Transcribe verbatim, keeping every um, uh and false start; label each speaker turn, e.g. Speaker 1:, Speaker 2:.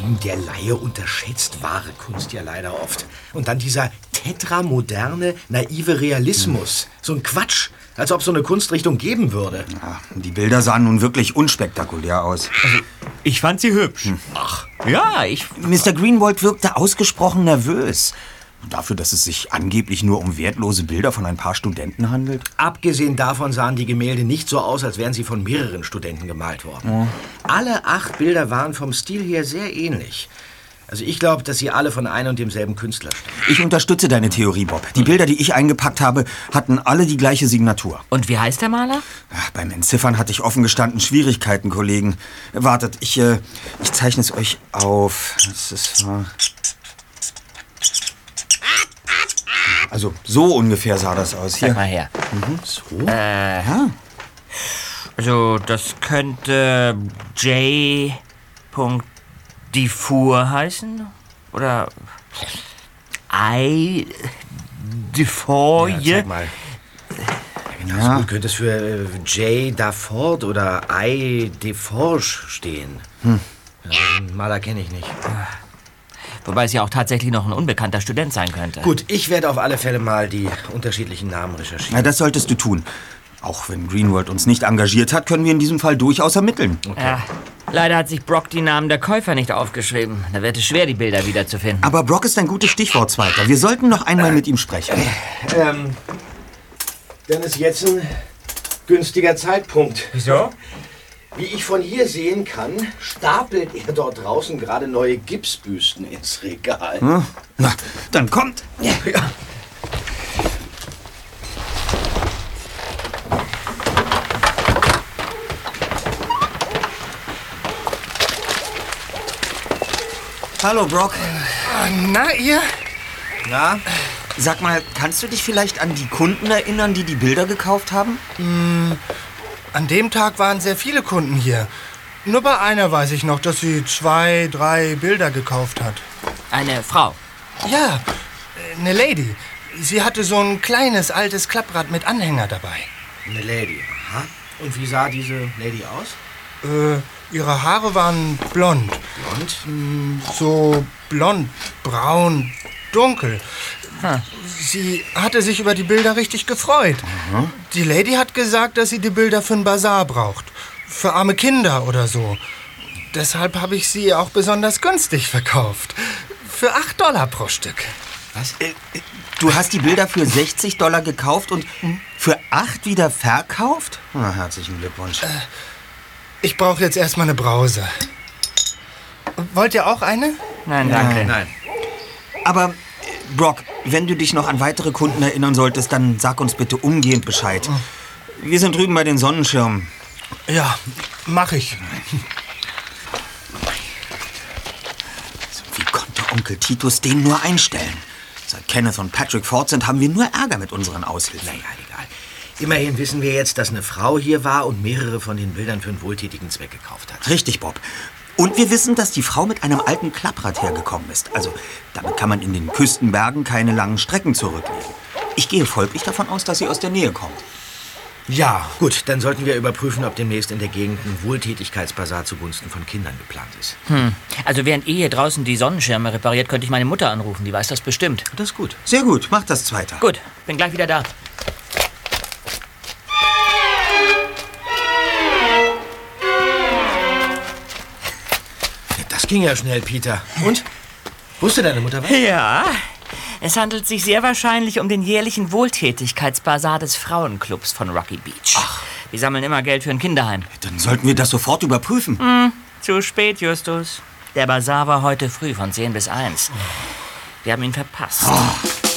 Speaker 1: Der Laie unterschätzt wahre Kunst ja leider oft. Und dann dieser tetramoderne, naive Realismus. Hm. So ein Quatsch, als ob es so eine Kunstrichtung geben würde.
Speaker 2: Ja, die Bilder sahen nun wirklich unspektakulär aus.
Speaker 3: Also, ich fand sie hübsch.
Speaker 2: Hm.
Speaker 3: Ach, ja, ich...
Speaker 2: Mister Greenwald wirkte ausgesprochen nervös. Dafür, dass es sich angeblich nur um wertlose Bilder von ein paar Studenten handelt?
Speaker 1: Abgesehen davon sahen die Gemälde nicht so aus, als wären sie von mehreren Studenten gemalt worden. Ja. Alle acht Bilder waren vom Stil her sehr ähnlich. Also ich glaube, dass sie alle von einem und demselben Künstler stammen.
Speaker 2: Ich unterstütze deine Theorie, Bob. Die Bilder, die ich eingepackt habe, hatten alle die gleiche Signatur.
Speaker 4: Und wie heißt der Maler?
Speaker 2: Ach, beim Entziffern hatte ich offen gestanden Schwierigkeiten, Kollegen. Wartet, ich, äh, ich zeichne es euch auf. Das ist... Äh Also, so ungefähr sah das aus. Hier.
Speaker 4: Sag mal her.
Speaker 2: Mhm.
Speaker 4: So? Äh, ja. Also, das könnte J. Dufour heißen? Oder I. Dufour?
Speaker 1: Ja, sag mal. Ja, ja. Gut, könnte es für äh, J. Dafort oder I. Deforge stehen. Hm. Ja, den Maler kenne ich nicht.
Speaker 4: Wobei es ja auch tatsächlich noch ein unbekannter Student sein könnte.
Speaker 1: Gut, ich werde auf alle Fälle mal die unterschiedlichen Namen recherchieren.
Speaker 2: Ja, das solltest du tun. Auch wenn Greenwald uns nicht engagiert hat, können wir in diesem Fall durchaus ermitteln.
Speaker 4: Okay. Ja, leider hat sich Brock die Namen der Käufer nicht aufgeschrieben. Da wird es schwer, die Bilder wiederzufinden.
Speaker 2: Aber Brock ist ein gutes Stichwort, Zweiter. Wir sollten noch einmal äh, mit ihm sprechen.
Speaker 1: Ähm, dann ist jetzt ein günstiger Zeitpunkt.
Speaker 3: Wieso?
Speaker 1: Wie ich von hier sehen kann, stapelt er dort draußen gerade neue Gipsbüsten ins Regal.
Speaker 2: Hm? Na, dann kommt.
Speaker 1: Ja. Ja.
Speaker 2: Hallo, Brock.
Speaker 5: Na, ihr?
Speaker 2: Na? Sag mal, kannst du dich vielleicht an die Kunden erinnern, die die Bilder gekauft haben?
Speaker 5: Hm... An dem Tag waren sehr viele Kunden hier. Nur bei einer weiß ich noch, dass sie zwei, drei Bilder gekauft hat.
Speaker 4: Eine Frau?
Speaker 5: Ja, eine Lady. Sie hatte so ein kleines, altes Klapprad mit Anhänger dabei.
Speaker 1: Eine Lady, aha. Und wie sah diese Lady aus?
Speaker 5: Äh, ihre Haare waren blond.
Speaker 1: Blond?
Speaker 5: So blond, braun, dunkel. Hm. Sie hatte sich über die Bilder richtig gefreut. Mhm. Die Lady hat gesagt, dass sie die Bilder für einen Bazar braucht. Für arme Kinder oder so. Deshalb habe ich sie auch besonders günstig verkauft. Für acht Dollar pro Stück.
Speaker 2: Was? Äh, du hast die Bilder für sechzig Dollar gekauft und für acht wieder verkauft? Na, herzlichen Glückwunsch.
Speaker 5: Äh, ich brauche jetzt erstmal eine Brause. Wollt ihr auch eine?
Speaker 4: Nein, danke.
Speaker 1: Nein.
Speaker 2: Aber... Brock, wenn du dich noch an weitere Kunden erinnern solltest, dann sag uns bitte umgehend Bescheid. Wir sind drüben bei den Sonnenschirmen.
Speaker 5: Ja, mach ich.
Speaker 2: Wie konnte Onkel Titus den nur einstellen? Seit Kenneth und Patrick fort sind, haben wir nur Ärger mit unseren Aushilfen.
Speaker 1: Naja, egal. Immerhin wissen wir jetzt, dass eine Frau hier war und mehrere von den Bildern für einen wohltätigen Zweck gekauft hat.
Speaker 2: Richtig, Bob. Und wir wissen, dass die Frau mit einem alten Klapprad hergekommen ist. Also, damit kann man in den Küstenbergen keine langen Strecken zurücklegen. Ich gehe folglich davon aus, dass sie aus der Nähe kommt.
Speaker 1: Ja, gut, dann sollten wir überprüfen, ob demnächst in der Gegend ein Wohltätigkeitsbasar zugunsten von Kindern geplant ist.
Speaker 4: Hm. Also während ihr hier draußen die Sonnenschirme repariert, könnte ich meine Mutter anrufen. Die weiß das bestimmt.
Speaker 1: Das ist gut.
Speaker 2: Sehr gut, mach das, Zweiter.
Speaker 4: Gut, bin gleich wieder da.
Speaker 1: Das ging ja schnell, Peter. Und? Wusste deine Mutter was?
Speaker 4: Ja, es handelt sich sehr wahrscheinlich um den jährlichen Wohltätigkeitsbasar des Frauenclubs von Rocky Beach.
Speaker 2: Ach.
Speaker 4: Die sammeln immer Geld für ein Kinderheim.
Speaker 2: Dann sollten wir das sofort überprüfen.
Speaker 4: Hm, zu spät, Justus. Der Basar war heute früh von zehn bis eins. Wir haben ihn verpasst.
Speaker 2: Oh.